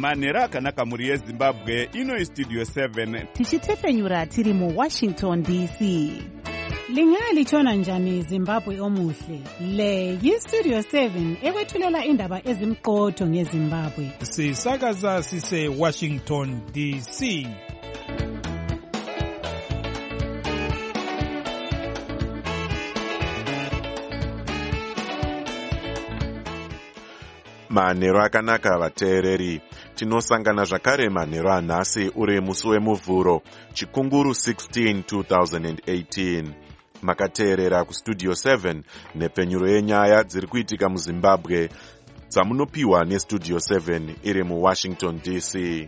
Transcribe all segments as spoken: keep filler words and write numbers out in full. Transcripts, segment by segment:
manhero akanaka mhuri yezimbabwe. Ino istudio seven tichitefenyura tiri muwashington D C. Lingalitshona njani Zimbabwe omuhle? Le yistudio seven ekwethulela indaba ezimqotho ngeZimbabwe. Sisakaza sise Washington D C. Manhero akanaka vateereri. Tinosangana zvakare manhero anhasi uri musi wemuvhuro chikunguru sixteen two thousand eighteen. Makateerera kustudio seven nepfenyuro yenyaya dziri kuitika muZimbabwe dzamunopiwa nestudio seven iri muWashington D C.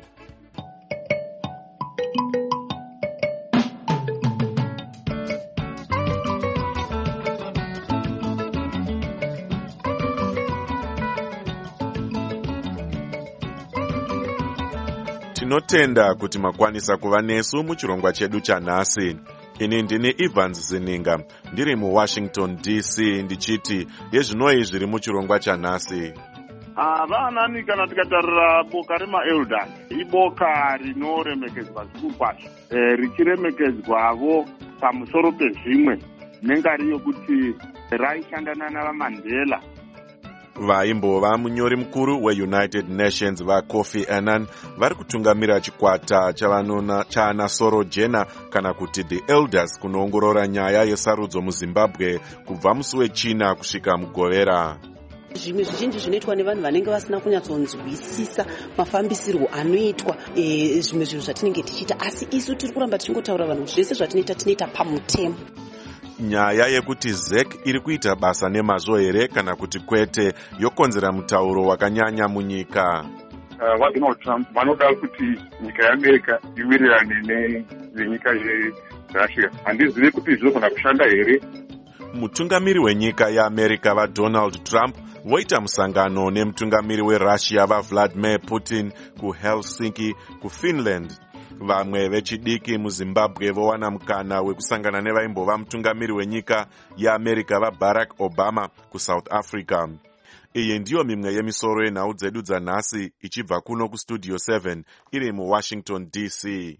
Tinotenda kuti makwanisa kuva nesu muchirongwa chedu chanhasi. Ini ndini Evans Zininga, ndiri muWashington D C ndichiti yezvinoi zviri muchirongwa chanhasi. Vanani kana tikatarira boka remaelders, iboka rinoremekedzwa zvikuru kwazvo, richiremekedzwavo pamusoro pezvimwe nengari yokuti raishandana navaMandela. Vaimbova munyori mukuru weUnited Nations vaKofi Annan vari kutungamira chikwata chavanona chaana Soro Jena kana kuti The Elders kunoongorora nyaya yesarudzo muZimbabwe kubva musi wechina kusvika mugovera. Zvimwe zvizhinji zvinoitwa nevanhu vanenge vasina kunyatsonzwisisa mafambisirwo anoitwa e, zvimwe zvinhu zvatinenge tichiita, asi isu tiri kuramba tichingotaura vanhu zvese zvatinoita tinoita pamutemo. Nyaya yekuti Z E C iri kuita basa nemazvo here kana kuti kwete yokonzera mutauro wakanyanya munyika. VaDonald Trump vanoda kuti nyika yeAmerica iwirirane nenyika yeRussia. Handizivi kuti zvinogona kushanda here. Mutungamiri wenyika yeAmerica vaDonald Trump voita musangano nemutungamiri weRussia vaVladimir Putin kuHelsinki kuFinland. Vamwe vechidiki muZimbabwe vowana mukana wekusangana nevaimbova mutungamiri wenyika yeAmerica vaBarack Obama kuSouth Africa. Iyi ndiyo mimwe yemisoro yenhau dzedu dzanhasi ichibva kuno kustudio seven iri muWashington D C.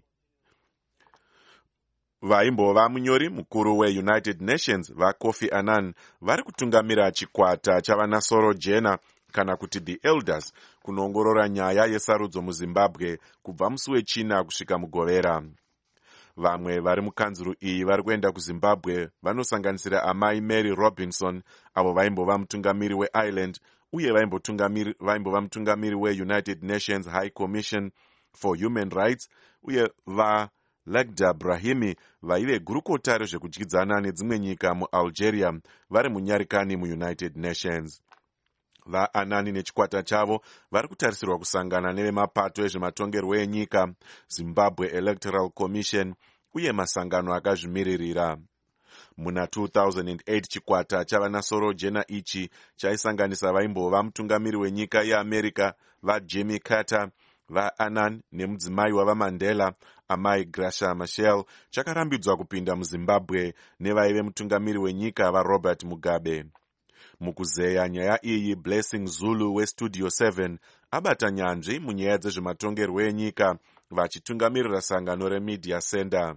Vaimbova munyori mukuru weUnited Nations vaKofi Annan vari kutungamira chikwata chavana Soro Jena kana kuti The Elders kunoongorora nyaya yesarudzo muZimbabwe kubva musi wechina kusvika mugovera. Vamwe vari mukanzuru iyi vari kuenda kuZimbabwe vanosanganisira amai Mary Robinson avo vaimbova mutungamiri weIreland uye vaimbova mutungamiri weUnited Nations High Commission for Human Rights uye va Legda Brahimi vaive gurukota rezvekudyidzana nedzimwe nyika muAlgeria vari munyarikani muUnited Nations. VaAnani nechikwata chavo vari kutarisirwa kusangana nevemapato ezvematongerwo enyika, Zimbabwe Electoral Commission uye masangano akazvimiririra. Muna two thousand eight chikwata chavana Soro Jena ichi chaisanganisa vaimbova mutungamiri wenyika yeAmerica vaJimmy Carter, vaAnnan nemudzimai wavaMandela amai Graça Machel chakarambidzwa kupinda muZimbabwe nevaive mutungamiri wenyika vaRobert Mugabe. Mukuzeya nyaya iyi Blessing Zulu westudio seven abata nyanzvi munyaya dzezvematongerwo enyika vachitungamirira sangano reMedia Center.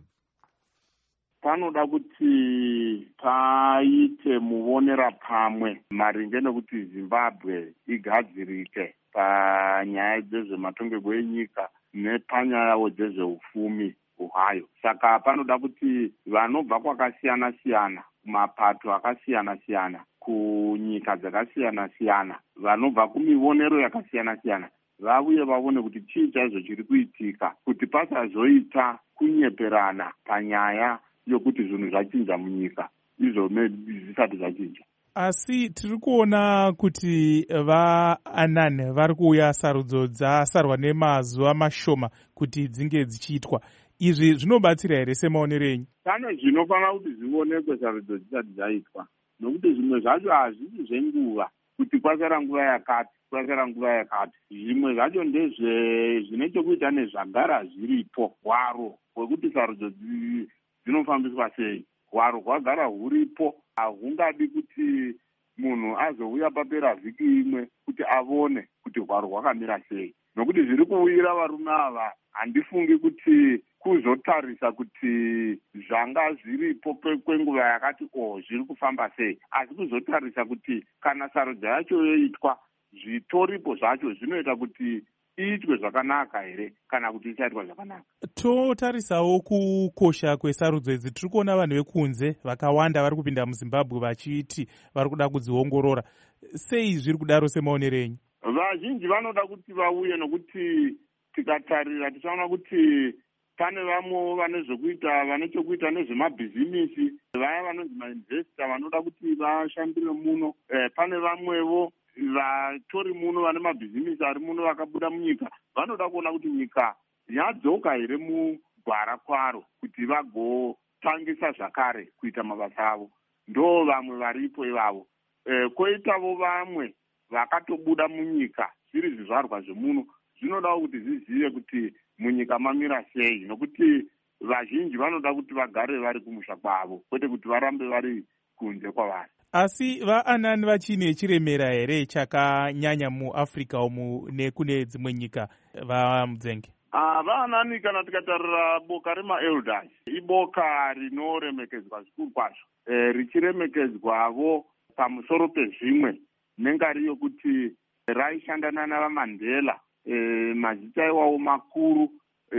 Panoda kuti paite muvonera pamwe maringe nekuti Zimbabwe igadzirike panyaya dzezvematongerwo enyika nepanyaya dzezveufumi hwayo. Saka panoda kuti vanobva kwakasiyana siyana, mapato akasiyana siyana, kunyika dzakasiyana siyana, vanobva kumivonero yakasiyana siyana, vauye vaone kuti chii chaizvo chiri kuitika kuti pasazoita kunyeperana panyaya yokuti zvinhu zvachinja munyika izvo zvisati zvachinja. Asi tiri kuona kuti vaAnnan vari kuuya sarudzo dzasarwa nemazuva mashoma kuti dzinge dzichiitwa. Izvi zvinobatsira here semaonero enyu? Pane zvinofanira kuti zvionekwe sarudzo dzisati dzaitwa, nokuti zvimwe zvacho hazvisi zvenguva kuti kwasara nguva yakati kwasara nguva yakati. Zvimwe zvacho ndezve zvine chekuita nezvagara zviripo, hwaro hwekuti sarudzo dzinofambiswa sei. Hwaro hwagara huripo, hahungadi kuti munhu azouya papera vhiki imwe kuti avone kuti hwaro hwakamira sei. nokuti zviri kuwira varume ava handifungi kuti kuzotarisa kuti zvanga zviripo kwenguva yakati o zviri kufamba sei, asi kuzotarisa kuti kana sarudzo yacho yoitwa zvitoripo zvacho zvinoita kuti iitwe zvakanaka here kana kuti isaitwa zvakanaka. Totarisawo kukosha kwesarudzo idzi. Tiri kuona vanhu vekunze vakawanda vari kupinda muZimbabwe vachiti vari kuda kudziongorora. Sei zviri kudaro semaonero enyu? Vazhinji vanoda kuti vauye, nokuti tikatarira tichaona kuti pane vamwe vane zvokuita vane chokuita nezvemabhizimisi, vaya vanonzi mainvesta vanoda kuti vashandire muno. E, pane vamwevo vatori muno vane mabhizimisi ari muno vakabuda munyika, vanoda kuona kuti nyika yadzoka here mugwara kwaro kuti vagotangisa zvakare kuita mabasa avo. Ndo vamwe varipo ivavo. E, koitavo vamwe vakatobuda munyika zviri zvizvarwa zvemuno, zvinodawo kuti zvizive kuti munyika mamira sei, nokuti vazhinji vanoda kuti vagare vari kumusha kwavo kwete kuti varambe vari kunze kwavari. Asi vaanani vachine chiremera here chakanyanya muAfrica umu nekune dzimwe nyika vaMudzenge? Ah, vaanani kana tikatarira boka remaelders iboka rinoremekedzwa zvikuru kwazvo, e, richiremekedzwavo pamusoro pezvimwe nengari yokuti raishandana navaMandela. E, mazita iwawo makuru.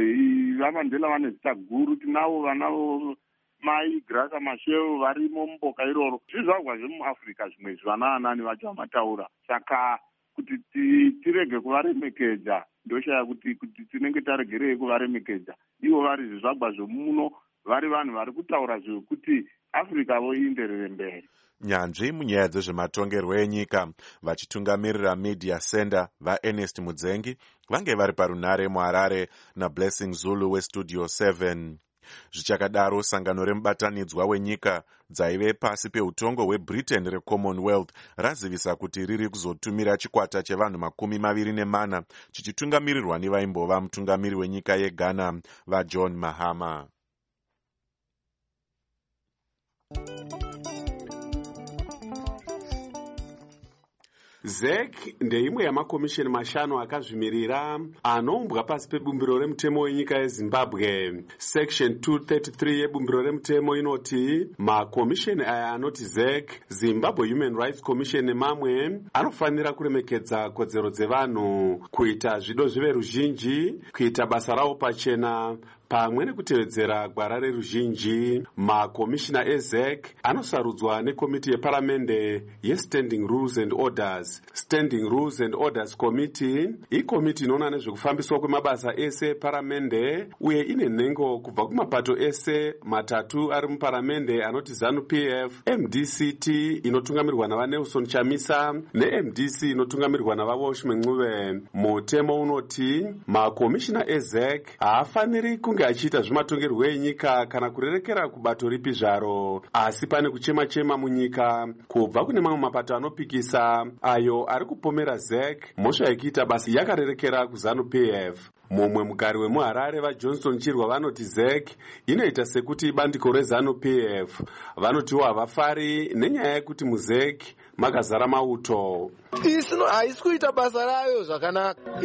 E, vaMandela vane zita guru. Tinavo vanavo mai Graca Machel varimo muboka iroro. Zvizvarwa zvemuAfrica zvimwe zvanaanani vacho vamataura. Saka kuti tirege kuvaremekedza ndoshaya kuti kuti tinenge taregerei kuvaremekedza. Ivo vari zvizvarwa zvemuno, vari vanhu vari kutaura zvekuti Africa vo ienderere mberi. Nyanzvi munyaya dzezvematongerwo enyika vachitungamirira media center vaErnest Mudzengi vange vari parunhare muHarare naBlessing Zulu weStudio seven. Zvichakadaro, sangano remubatanidzwa wenyika dzaive pasi peutongo hweBritain reCommonwealth razivisa kuti riri kuzotumira chikwata chevanhu makumi maviri nemana chichitungamirirwa nevaimbova mutungamiri wenyika yeGhana vaJohn Mahama. Z E C ndeimwe yamakomisheni mashanu akazvimirira anoumbwa pasi pebumbiro remutemo wenyika yeZimbabwe. Section two thirty-three yebumbiro remutemo inoti makomisheni aya anoti Z E C, Zimbabwe Human Rights Commission nemamwe anofanira kuremekedza kodzero dzevanhu, kuita zvido zvive ruzhinji, kuita basa rawo pachena pamwe nekutevedzera gwara reruzhinji. Makomishina eZ E C anosarudzwa nekomiti yeparamende yeStanding Rules and Orders. Standing Rules and Orders Committee ikomiti inoona nezvekufambiswa kwemabasa ese eparamende uye ine nhengo kubva kumapato ese matatu ari muparamende anoti ZANU-P F, M D C T inotungamirirwa navaNelson Chamisa neM D C inotungamirirwa navaWalsh Mencuve. Mutemo unoti makomishina eZ E C haafaniri kunge achiita zvematongerwo enyika kana kurerekera kubato ripi zvaro, asi pane kuchema-chema munyika kubva kune mamwe mapato anopikisa ayo ari kupomera Z E C mhosva yekuita basa yakarerekera kuZANU-P F. Mumwe mugari wemuHarare vaJohnson Chirwa vanoti Z E C inoita sekuti bandiko reZANU-P F. Vanotiwo havafari nenyaya yekuti muZ E C makazara mauto. Isino haisi kuita basa rayo zvakanaka.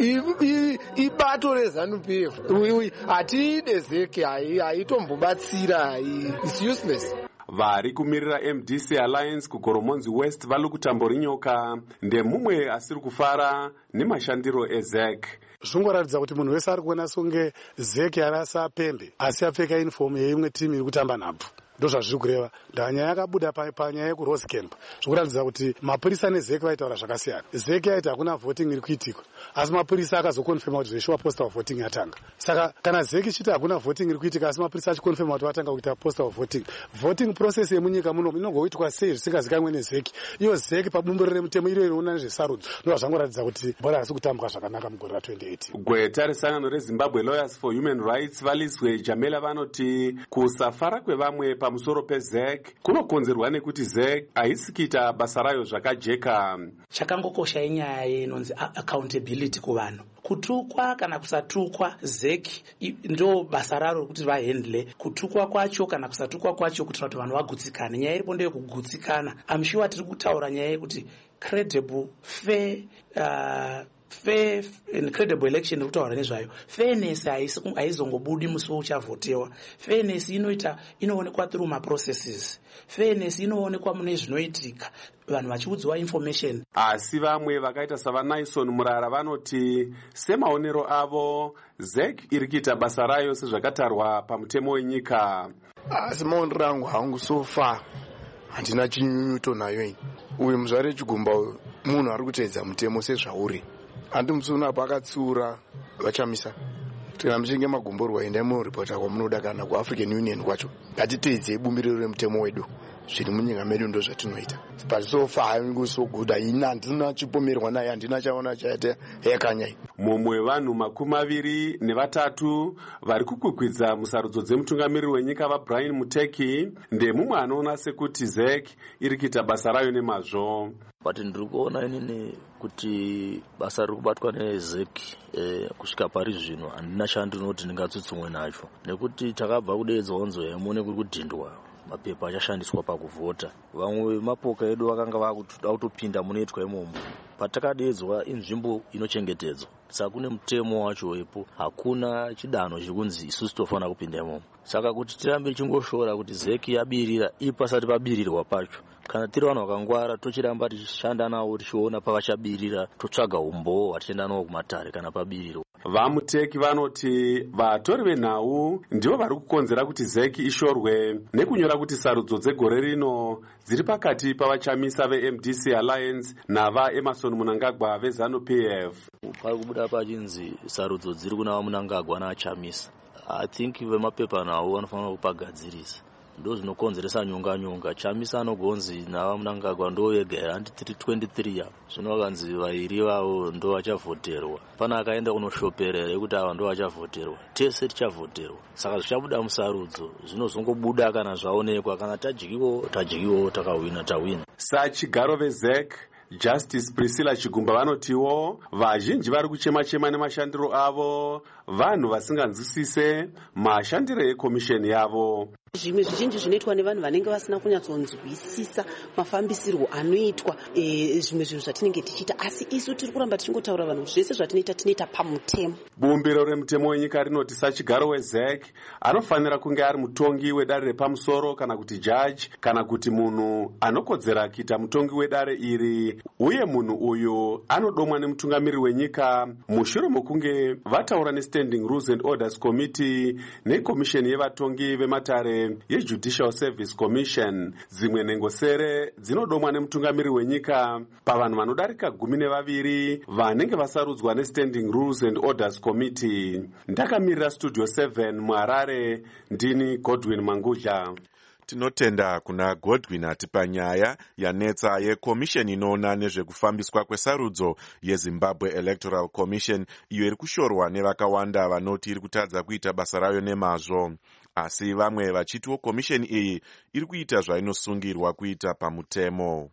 Ibato reZANU-P F. Hatide Z E C haitombobatsira, it's useless. Vari kumirira M D C Alliance kuGoromonzi West valukutamborinyoka ndemumwe asiri kufara nemashandiro eZ E C. Zvongoratidza kuti munhu wese ari kuona songe Z E C yarasa pembe asi apfeka uniform yeimwe timu iri kutamba nhabvu. Ndo zvazviri kureva. Ndanyaya yakabuda panyaya yekurose camp. Zvikuratidza kuti mapurisa neZ E C vaitaura zvakasiyana. Z E C yaiti hakuna voting iri kuitika, asi mapurisa akazokonfirma kuti zveshuwa postal voting yatanga. Saka kana Z E C ichiti hakuna voting iri kuitika asi mapurisa achikonfirma kuti vatanga kuita postal voting, voting process yemunyika muno inongoitwa sei zvisingazikanwe neZ E C. Iyo Z E C pabumbiro remutemo iro inoona nezvesarudzo ndo zvangoratidza kuti bhora hasi kutambwa zvakanaka mugore ra twenty eighteen. Gweta resangano reZimbabwe Lawyers for Human Rights valizwe Jamela vanoti kusafara kwevamwe pamusoro peZ E C kunokonzerwa nekuti Z E C haisi kuita basa rayo zvakajeka. Chakangokosha inyaya inonzi accountability kuvanhu. Kutukwa kana kusatukwa Z E C ndo basa raro kuti vahendle kutukwa kwacho kana kusatukwa kwacho kuti vanhu vanhu vagutsikane. Nyaya iripo ndeyo kugutsikana. I'm sure tiri kutaura nyaya yekuti credible, fair, uh, fair and credible election kutaura nezvayo. Fairness haizongobudi musi uchavhotewa. Fairness inoita inoonekwa through ma processes. Fairness inoonekwa mune zvinoitika vanhu vachiudzwa information. Asi vamwe vakaita savanayison Murara vanoti semaonero avo Z E C iri kuita basa rayo sezvakatarwa pamutemo wenyika. Asi maonero angu hangu so far handina chinyunyuto nayo ini. Uyu muzvare Chigumba munhu ari kuteedza mutemo sezvauri. Handi musuna pakatsiura vachamisa. Kana muchinge magomborwa endai munoripota kwamunoda kana kuAfrican Union kwacho. Ngatiteedze bumbiriro remutemo wedu. Zviri munyika medu ndo zvatinoita. But so far I'm so good. Ina ndina chipomerwa naye handina chaona chaite yakanyai. Mumwe vanhu makumi maviri nevatatu vari kukwikwidza musarudzo dzemutungamiriri wenyika vaBrian Muteki ndemumwe anoona sekuti Z E C iri kuita basa rayo nemazvo. But ndiri kuona inini kuti basa riri kubatwa neZ E C eh, kusvika pari zvino handina chandinoti ndingatsutsumwe nacho nekuti takabva kudeedzwa onzo yemone kuri kudhindwa mapepa achashandiswa pakuvhota. Vamwe mapoka edu vakanga vakuda kutopinda munoitwa imomo. Patakadeedzwa inzvimbo inochengetedzwa. Saka kune mutemo wacho wepo, hakuna chidanho chikunzi isusu tofanira kupinda imomo. Saka kuti tirambe tichingoshora kuti Z E C yabirira ipasati pabirirwa pacho. Kana tiri vanhu vakangwara tochiramba tichishanda navo tichiona pavachabirira totsvaga umbo hwatichienda nawo kumatare kana pabirirwa. VaMuteki vanoti vatori venhau ndivo vari kukonzera kuti Z E C ishorwe nekunyora kuti sarudzo dzegore rino dziri pakati pavachamisa veM D C Alliance navaEmmerson Mnangagwa veZanu P F. Pari kubuda pachinzi sarudzo dziri kuna Mnangagwa naachamisa. I think vemapepa nawo vanofanira kupagadzirisa. Ndo zvinokonzeresa nyonga nyonga. Chamisa anogonzi navaMnangagwa ndo vega handi tiri twenty-three yapo. Zvino vakanzi vairi vavo ndo vachavhoterwa. Pana akaenda kunoshoperera kuti ava ndo vachavhoterwa. Tese tichavhoterwa. Saka zvichabuda musarudzo zvinozongobuda kana zvaonekwa kana tadyiwo tadyiwo takawina tawina. Sachigaro veZ E C Justice Priscilla Chigumba vanotiwo vazhinji vari kuchema-chema nemashandiro avo vanhu vasinganzwisise mashandiro ekomisheni yavo. Zvimwe zvizhinji zvinoitwa nevanhu vanenge vasina kunyatsonzwisisa mafambisirwo anoitwa e, zvimwe zvinhu zvatinenge tichiita asi isu tiri kuramba tichingotaura vanhu zvese zvatinoita tinoita pamutemo. Bumbiro remutemo wenyika rinoti sachigaro weZ E C anofanira kunge ari mutongi wedare repamusoro kana kuti jaji kana kuti munhu anokodzera kuita mutongi wedare iri uye munhu uyu anodomwa nemutungamiriri wenyika mushure mokunge vataura neStanding Rules and Orders Committee nekomisheni yevatongi vematare yeJudicial Service Commission. Dzimwe nhengosere dzinodomwa nemutungamiriri wenyika pavanhu vanodarika gumi nevaviri vanenge vasarudzwa neStanding Rules and Orders Committee. Ndakamirira Studio seven muHarare, ndini Godwin Mangudla. Tinotenda kuna Godwin ati panyaya yanetsa yekomisheni inoona nezvekufambiswa kwesarudzo yeZimbabwe Electoral Commission iyo iri kushorwa nevakawanda vanoti iri kutadza kuita basa rayo nemazvo. Asi vamwe vachitiwo komisheni iyi iri kuita zvainosungirwa kuita pamutemo.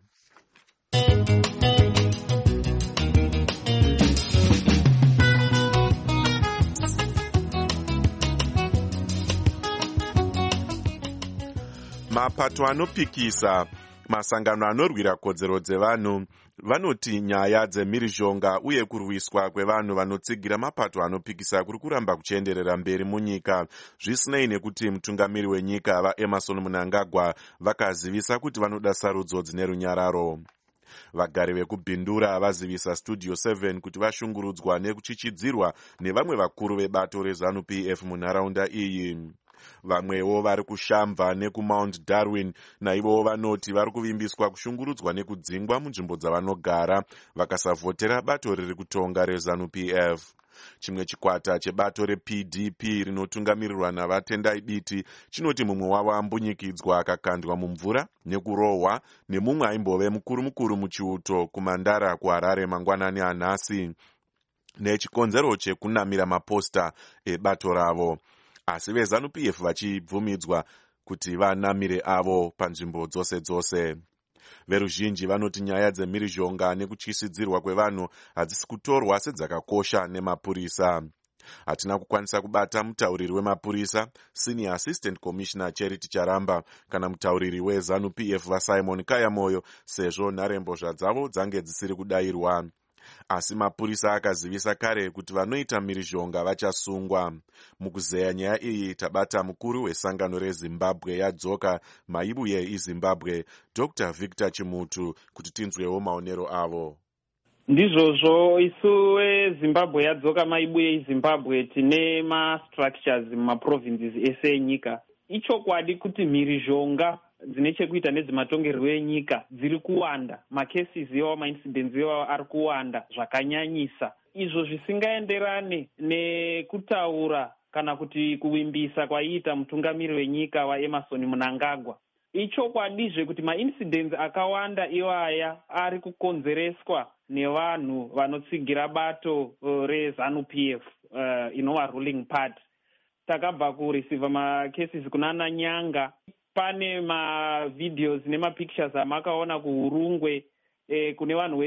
Mapato anopikisa masangano anorwira kodzero dzevanhu vanoti nyaya dzemhirizhonga uye kurwiswa kwevanhu vanotsigira mapato anopikisa kuri kuramba kuchenderera mberi munyika zvisinei nekuti mutungamiri wenyika vaEmmerson Mnangagwa vakazivisa kuti vanoda sarudzo dzine runyararo. Vagari vekubhindura vazivisa Studio seven kuti vashungurudzwa nekuchichidzirwa nevamwe vakuru vebato reZanu P F munharaunda iyi. Vamwewo vari kushamva nekuMount Darwin naivowo vanoti vari kuvimbiswa kushungurudzwa nekudzingwa munzvimbo dzavanogara vakasavhotera bato riri kutonga reZanu P F. Chimwe chikwata chebato reP D P rinotungamirirwa navatendai biti chinoti mumwe wavo ambunyikidzwa akakandwa mumvura nekurohwa nemumwe aimbove mukuru mukuru muchiuto kuMandara kuHarare mangwanani anhasi nechikonzero chekunamira maposta ebato ravo. Asi veZanu P F vachibvumidzwa kuti vanamire avo panzvimbo dzose dzose. Veruzhinji vanoti nyaya dzemhirizhonga nekutyisidzirwa kwevanhu hadzisi kutorwa sedzakakosha nemapurisa. Hatina kukwanisa kubata mutauriri wemapurisa Senior Assistant Commissioner Charity Charamba kana mutauriri weZanu P F vaSimon Kayamoyo sezvo nharembozha dzavo dzange dzisiri kudayirwa. asi mapurisa akazivisa kare kuti vanoita mhirizhonga vachasungwa. Mukuzeya nyaya iyi tabata mukuru wesangano rezimbabwe yadzoka maibuye izimbabwe Doctor Victor Chimutu kuti tinzwewo maonero avo. Ndizvozvo isu wezimbabwe yadzoka maibuye izimbabwe tine mastructures mumaprovinces ese enyika. Ichokwadi kuti mhirizhonga dzine chekuita nedzematongerwo enyika dziri kuwanda, macases iwawo maincidents iwawo ari kuwanda zvakanyanyisa, izvo zvisingaenderane nekutaura kana kuti kuvimbisa kwaiita mutungamiri wenyika waEmerson Mnangagwa. Ichokwadizve kuti maincidents akawanda iwaya ari kukonzereswa nevanhu vanotsigira bato reZANU P F uh, inova ruling party. Takabva kureceiva macases kunana Nyanga. Pane mavideos nemapictures amakaona kuhurungwe eh, kune vanhu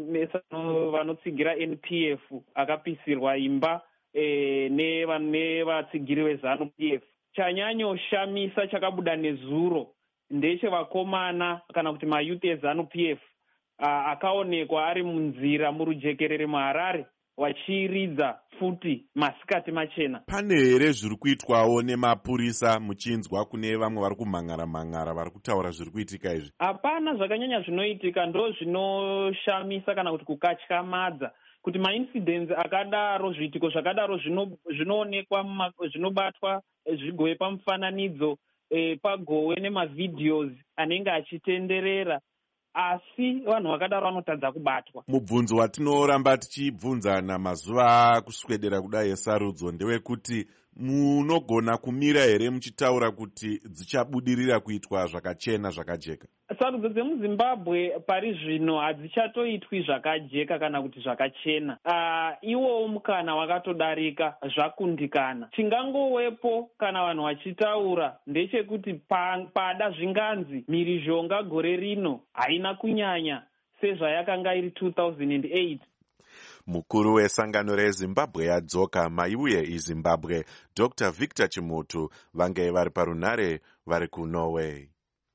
vanotsigira N P F akapisirwa imba eh, nevatsigiri veZANU P F. Chanyanyoshamisa chakabuda nezuro ndechevakomana kana kuti mayouth eZANU P F uh, akaonekwa ari munzira murujekerere muHarare vachiridza futi masikati machena. Pane here zviri kuitwawo nemapurisa muchinzwa kune vamwe vari kumhangara mhangara vari kutaura zviri kuitika izvi? Hapana zvakanyanya zvinoitika, ndo zvinoshamisa kana kuti kukatyamadza kuti maincidents akadaro, zviitiko zvakadaro zvinoonekwa, zvinobatwa zvigove pamufananidzo eh, pagowe nemavideos anenge achitenderera, asi vanhu vakadaro vanotadza kubatwa. Mubvunzo watinoramba tichibvunzana mazuva kuswedera kudai esarudzo ndewekuti munogona kumira here muchitaura kuti dzichabudirira kuitwa zvakachena zvakajeka? Sarudzo dzemuzimbabwe pari zvino hadzichatoitwi zvakajeka kana kuti zvakachena. Uh, iwowo mukana wakatodarika, zvakundikana. Chingangowepo kana vanhu vachitaura ndechekuti pada zvinganzi mhirizhonga gore rino haina kunyanya sezvayakanga iri two thousand eight. Mukuru wesangano rezimbabwe yadzoka maibuye izimbabwe Doctor Victor Chimutu vange vari parunare vari kuNorway.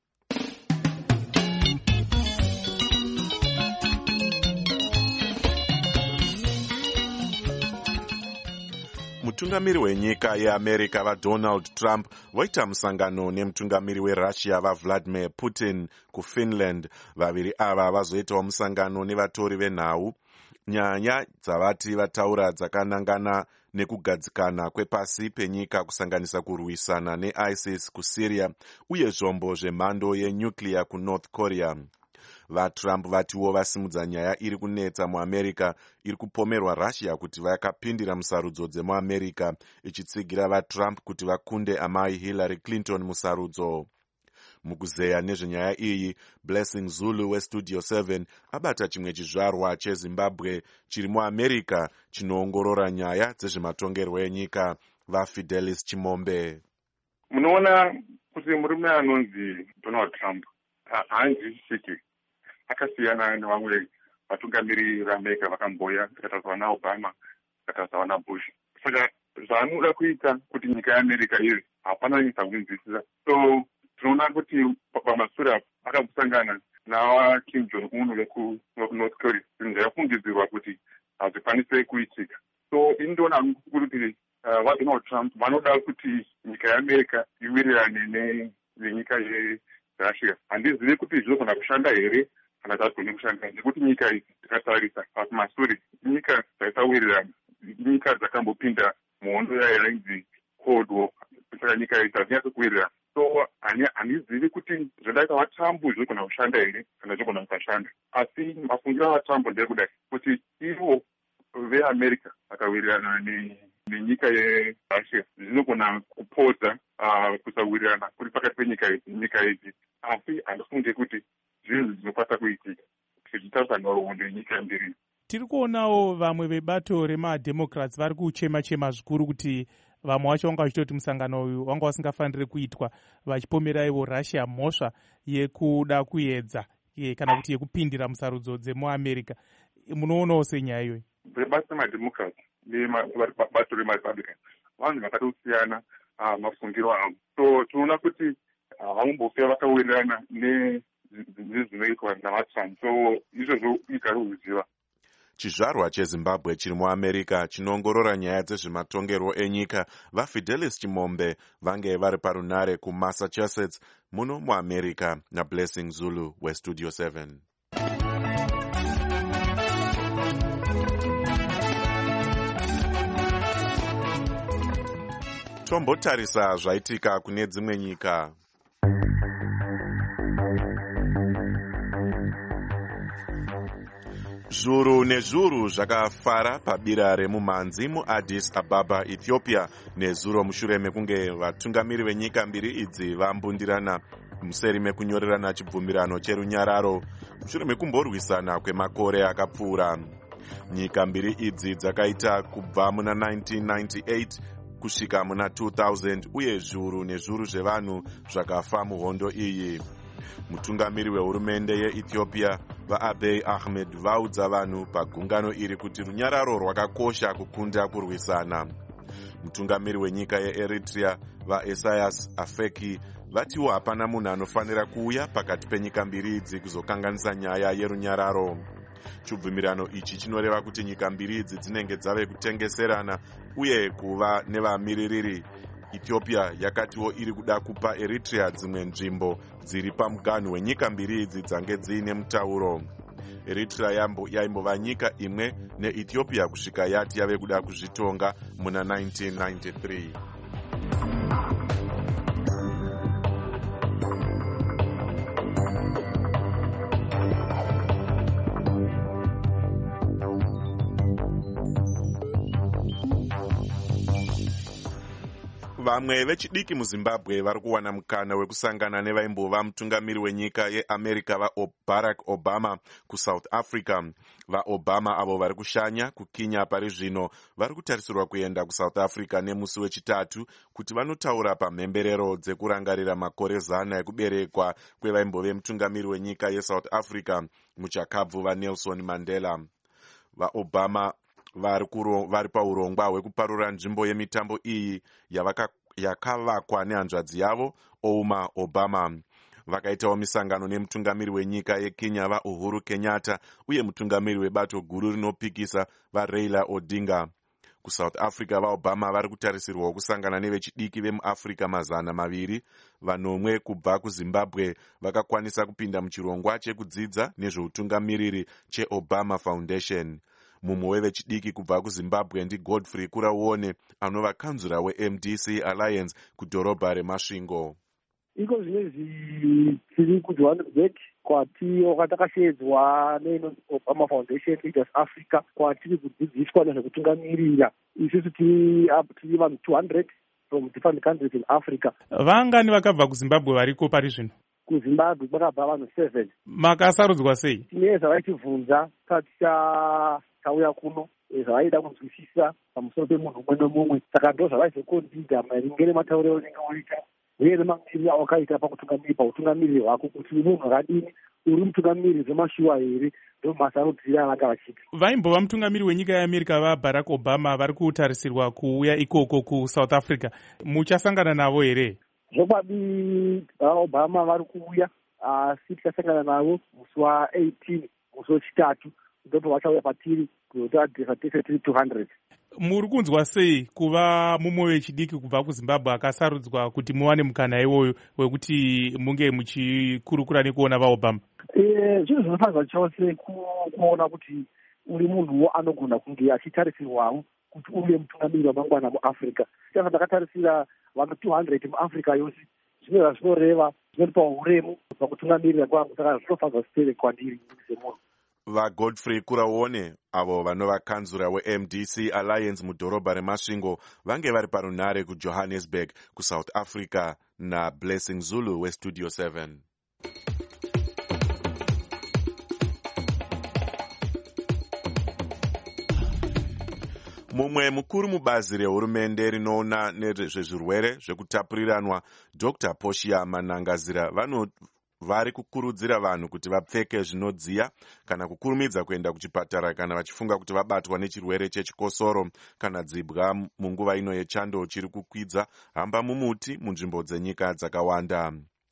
Mutungamiri wenyika yeAmerica vaDonald Trump voita musangano nemutungamiri weRussia vaVladimir Putin kuFinland. Vaviri ava vazoitawo musangano nevatori venhau. Nyaya dzavati vataura dzakanangana nekugadzikana kwepasi penyika kusanganisa kurwisana neISIS kuSyria uye zvombo zvemhando yenyuclear kuNorth Korea. VaTrump vatiwo vasimudza nyaya iri kunetsa muAmerica iri kupomerwa Russia kuti vakapindira musarudzo dzemuAmerica, ichitsigira vaTrump kuti vakunde amai Hillary Clinton musarudzo. Mukuzeya nezvenyaya iyi, Blessing Zulu weStudio seven abata chimwe chizvarwa cheZimbabwe chiri muAmerica chinoongorora nyaya dzezvematongerwo enyika, vaFidelis Chimombe. Munoona kuti murume anonzi Donald Trump haanzwisisiki, akasiyana nevamwe vatungamiri veAmerica vakamboya, takataurwa naObama, takataurwa naBush. Saka zvaanoda kuita kuti nyika yeAmerica iri hapana nyika kunzwisisa. So tinoona kuti pamasura akambosangana naVaKim Jong-un vekuNorth Korea, zvinhu zvakafungidzirwa kuti hazvikwanise kuitika. So indoona kuti vaDonald Trump vanoda kuti nyika yeAmerica iwirirane nenyika yeRussia. Handizivi kuti zvinogona kushanda here kana zvagone kushanda, nekuti nyika idzi tikatarisa pamasure nyika dzaisawirirana, nyika dzakambopinda muhondo yainzi Cold War, saka nyika idzi hadzinyatsokuwirirana. So handizivi kuti zvadaita vaTrump zvinogona kushanda here kana zvinogona kusashanda, asi mafungiro avaTrump ndekudai kuti ivo veAmerica vakawirirana nenyika yeRussia zvinogona kupodza uh, kusawirirana kuri pakati penyika nyika idzi, asi handifunge kuti zvinhu zvinokwanisa kuitika zvichitaurisa nhoroondo yenyika mbiri. Tiri kuonawo vamwe vebato remademocrats vari kuchema-chema zvikuru kuti vamwe vacho vanga vachitoti musangano uyu wanga usingafaniri kuitwa, vachipomera ivo Russia mhosva yekuda kuedza kana kuti yekupindira musarudzo dzemuAmerica. Munoonawo senyaya iyoyi? Bato remademocrats nebato remarepublican vanhu vakatosiyana mafungiro avo. So tinoona kuti havangombofiya vakawirirana nezvinoitwa navaTrump. So izvozvo igari kuziva. chizvarwa chezimbabwe chiri muamerica chinoongorora nyaya dzezvematongerwo enyika vafidelis chimombe vange vari parunare kumassachusetts muno muamerica nablessing zulu westudio seven. tombotarisa zvaitika kune dzimwe nyika. Zviuru nezviuru zvakafara pabira remumhanzi muaddis ababa ethiopia nezuro mushure mekunge vatungamiri venyika mbiri idzi vambundirana museri mekunyorerana chibvumirano cherunyararo mushure mekumborwisana kwemakore akapfuura. Nyika mbiri idzi dzakaita kubva muna nineteen ninety-eight kusvika muna two thousand uye zviuru nezviuru zvevanhu zvakafa muhondo iyi. Mutungamiri wehurumende yeEthiopia vaAbiy Ahmed vaudza vanhu pagungano iri kuti runyararo rwakakosha kukunda kurwisana. Mutungamiri wenyika yeEritrea vaEsaias Afeki vatiwo hapana munhu anofanira kuuya pakati penyika mbiri idzi kuzokanganisa nyaya yerunyararo. Chibvumirano ichi chinoreva kuti nyika mbiri idzi dzinenge dzave kutengeserana uye kuva nevamiririri. Ethiopia yakatiwo iri kuda kupa Eritrea dzimwe nzvimbo dziri pamuganhu wenyika mbiri idzi dzange dziine mutauro. Eritrea yaimbova nyika imwe neEthiopia kusvika yati yave kuda kuzvitonga muna nineteen ninety-three. Vamwe vechidiki muZimbabwe vari kuwana mukana wekusangana nevaimbova mutungamiri wenyika yeAmerica vaBarack Obama kuSouth Africa. VaObama avo vari kushanya kukinya pari zvino vari kutarisirwa kuenda kuSouth Africa nemusi wechitatu kuti vanotaura pamhemberero dzekurangarira makore zana ekuberekwa kwevaimbove mutungamiri wenyika yeSouth Africa muchakabvu vaNelson Mandela. VaObama vari vari paurongwa hwekuparura nzvimbo yemitambo iyi yakavakwa nehanzvadzi yavo Ouma Obama. Vakaitawo misangano nemutungamiri wenyika yeKenya vaUhuru Kenyatta uye mutungamiri webato guru rinopikisa vaRaila Odinga. KuSouth Africa vaObama vari kutarisirwawo kusangana nevechidiki vemuAfrica mazana maviri. Vanomwe kubva kuZimbabwe vakakwanisa kupinda muchirongwa chekudzidza nezveutungamiriri cheObama Foundation. Mumwe wevechidiki kubva kuZimbabwe ndiGodfrey Kurauone anova kanzura weM D C Alliance kudhorobha reMasvingo. Iko zvinezvi tiri kuJohannesburg kwati wakatakashedzwa neObama Foundation Leaders Africa kwatiri kudzidziswa nezvekutungamirira. Isusu tiri vanhu two hundred from different countries in Africa. Vangani vakabva kuZimbabwe variko pari zvino? KuZimbabwe kwakabva vanhu seven. Makasarudzwa sei? Tine zvavaitivhunza kati tauya kuno zvavaida kunzwisisa pamusoro pemunhu umwe nomumwe, saka ndo zvavaizokondida maringe nematauriro anenge waita uye nemamiriro awakaita pakutungamiri pautungamiriri hwako kuti munhu akadini, uri mutungamiri zvemashuwa here, ndo masarudziro avanga vachiita. Vaimbova mutungamiri wenyika yeAmerica vaBarack Obama vari kutarisirwa kuuya ikoko kuSouth Africa. Muchasangana navo here? Zvokwadi vaObama vari kuuya, asi tichasangana navo musi wa-eighteen musi wechitatu ndipo vachauya patiri kuzotaadhisa tese tiri two hundred. Muri kunzwa sei kuva mumwe wechidiki kubva kuZimbabwe akasarudzwa kuti muwane mukana iwoyo wekuti munge muchikurukura nekuona vaObama? Zvinhu zvinofadza chose kuona kuti uri munhuwo anogona kunge achitarisirwawo kuti uve mutungamiri wamangwana muAfrica. Saka ndakatarisira vanhu two hundred muAfrica yose, zvino zvinoreva zvinopa uremu pakutungamirira kwangu, saka zvinofadza zvitere kwandiri semunhu. VaGodfrey Kurauone avo vanova kanzura weM D C Alliance mudhorobha reMasvingo vange vari parunare kuJohannesburg kuSouth Africa naBlessing Zulu weStudio seven. Mumwe mukuru mubazi rehurumende rinoona nezvezvirwere zvekutapuriranwa Doctor Portia Manangazira vano vari kukurudzira vanhu kuti vapfeke zvinodziya kana kukurumidza kuenda kuchipatara kana vachifunga kuti vabatwa nechirwere chechikosoro kana dzibwa munguva ino yechando chiri kukwidza hamba mumuti munzvimbo dzenyika dzakawanda.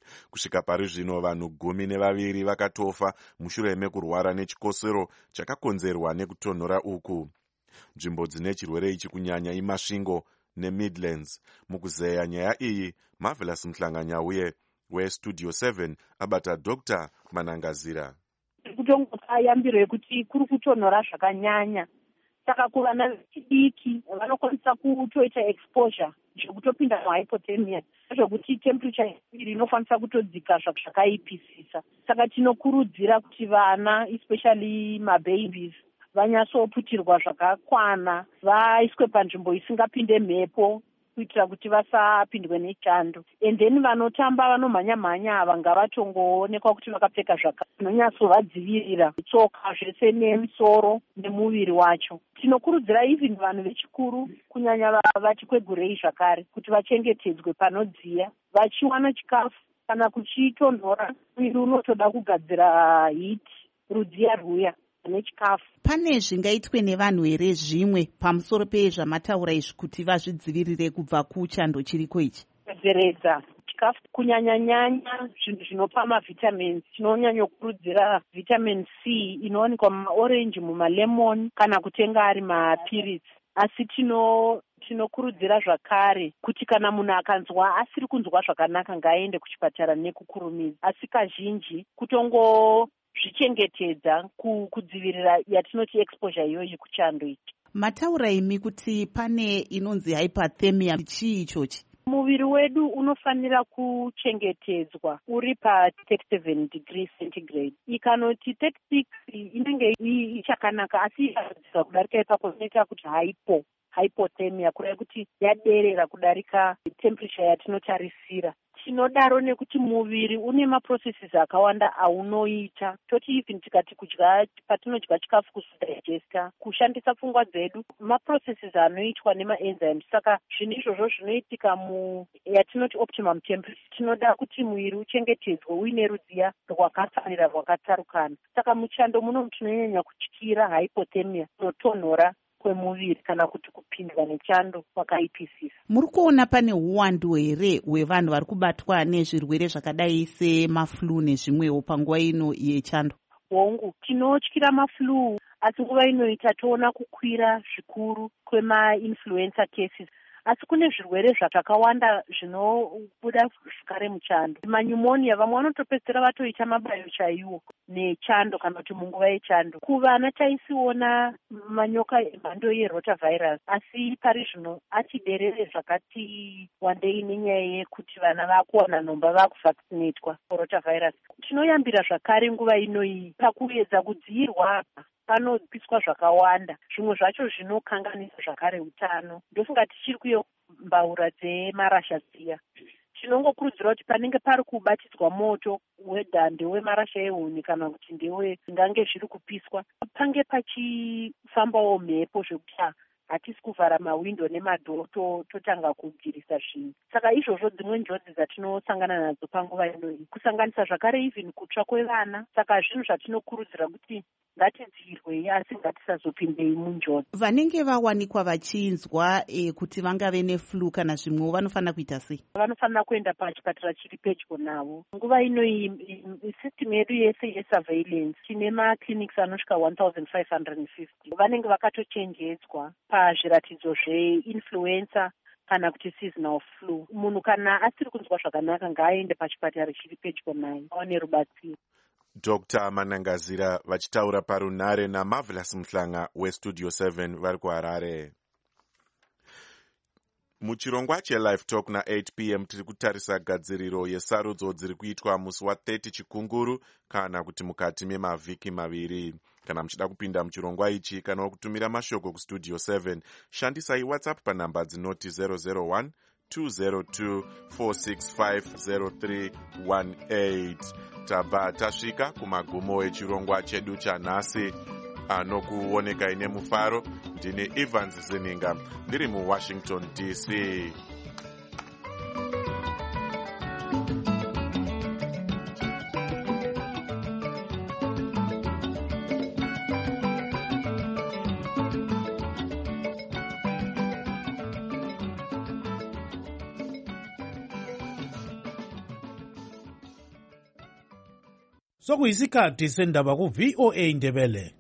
kusvika pari zvino vanhu gumi nevaviri vakatofa mushure mekurwara nechikosoro chakakonzerwa nekutonhora uku. Nzvimbo dzine chirwere ichi kunyanya imasvingo neMidlands. Mukuzeya nyaya iyi, Marvelous Mhlanganyauye weStudio seven abata Doctor Manangazira. Kutongayambiro yekuti kuri kutonhora zvakanyanya, saka kuvana vechidiki vanokwanisa kutoita exposure zvekutopinda muhypothermia, zvokuti temperature iri inokwanisa kutodzika zvakaipisisa. Saka tinokurudzira kuti vana, especially mababies, vanyatsoputirwa zvakakwana, vaiswe panzvimbo isingapinde mhepo kuitira kuti vasapindwe nechando. And then vanotamba vanomhanya-mhanya ava ngavatongoonekwa kuti vakapfeka zvinonyatsovadzivirira tsoka zvese nemusoro nemuviri wacho. Tinokurudzira even vanhu vechikuru kunyanya vachikwegurei zvakare kuti vachengetedzwe panodziya, vachiwana chikafu kana kuchitonhora mwiri unotoda kugadzira heat, rudziya rwuya nechikafu. Pane zvingaitwe nevanhu here zvimwe pamusoro pezvamataura izvi kuti vazvidzivirire kubva kuchando chiriko ichi? Kudzeredza chikafu, kunyanya-nyanya zvinhu zvinopa mavitamins. Tinonyanyokurudzira vitamin C inowanikwa mumaorenji, mumalemon kana kutenga ari mapirits. Asi tino tinokurudzira zvakare kuti kana munhu akanzwa asiri kunzwa zvakanaka ngaaende kuchipatara nekukurumidza. Asi kazhinji kutongo zvichengetedza kudzivirira yatinoti exposure iyoyi kuchando ichi. Mataura imi kuti pane inonzi hypothermia, chii ichochi? Muviri wedu unofanira kuchengetedzwa uri pa thirty-seven degrees centigrade. Ikanoti thirty-six inenge ichakanaka, asi ikadzika kudarika ipapo zvinoita kuti hypo hypothermia, kureva kuti yaderera kudarika temperature yatinotarisira. Tinodaro nekuti muviri une maprocesses akawanda aunoita. Toti even tikati kudya, patinodya chikafu kudigesta, kushandisa pfungwa dzedu, maprocesses anoitwa nemaenzymes. Saka zvinhu izvozvo zvinoitika mu yatinoti optimum temperature. Tinoda kuti muviri uchengetedzwe uine rudziya rwakafanira rwakatsarukana. Saka muchando muno tinonyanya kutyira hypothermia, kutonhora kwemuviri kana kuti kupindwa nechando kwakaipisisa. Muri kuona pane uwandu here hwevanhu vari kubatwa nezvirwere zvakadai semaflu nezvimwewo panguva ino yechando? Hongu, tinotyira maflu, asi nguva ino tatoona kukwira zvikuru kwema-influenza cases. Asi kune zvirwere zvakawanda zvinobuda zvakare muchando. Manyumonia, vamwe vanotopedzera vatoita mabayo chaiwo nechando kana kuti munguva yechando. Kuvana taisiona manyoka emhando yerotavirus, asi pari zvino atiderere zvakati wandei nenyaya yekuti vana vakuwana nhomba vakuvaccinatwa rotavirus. Tinoyambira zvakare nguva inoyi pakuedza kudziirwa panopiswa zvakawanda, zvimwe zvacho zvinokanganisa zvakare utano. Ndofunga tichiri kuyombaura dzemarasha dziya. Tinongokurudzira kuti panenge pari kubatidzwa moto, wedha ndewemarasha ehuni kana kuti ndewe ngange zviri kupiswa, pange pachifambawo mhepo zvekuti hatisi kuvhara mawindo nemadhoo totanga kugirisa zvinhu. Saka izvozvo dzimwe njodzi dzatinosangana nadzo panguva inoyi, kusanganisa zvakare even kutsva kwevana. Saka zvinhu zvatinokurudzira kuti ngatidziirwei asi ngatisazopindei munjodzi. Vanenge vawanikwa vachinzwa e, kuti vangave neflu kana zvimwewo vanofanira kuita sei? Vanofanira kuenda pachipatara chiri pedyo navo. Nguva inoyi system yedu yese yesurveillance tine maclinics anosvika one thousand five hundred fifty. Vanenge vakatochenjedzwa pazviratidzo zveinfluenza kana kuti seasonal flu. Munhu kana asiri kunzwa zvakanaka ngaaende pachipatara chiri pedyo naye aone rubatsiro. Doctor Manangazira vachitaura parunhare naMarvelous Mhlanga weStudio seven vari kuHarare. Muchirongwa cheLive Talk na eight p m tiri kutarisa gadziriro yesarudzo dziri kuitwa musi wathirty chikunguru kana kuti mukati memavhiki maviri. Kana muchida kupinda muchirongwa ichi kana kutumira mashoko kuStudio seven, shandisai WhatsApp panhamba dzinoti zero zero one two zero two four six five zero three one eight. Tabva tasvika kumagumo echirongwa chedu chanhasi anokuoneka ine mufaro. Ndini Evans Zininga ndiri muWashington D C. sokuyisikhathi sendaba ku-V O A Ndebele.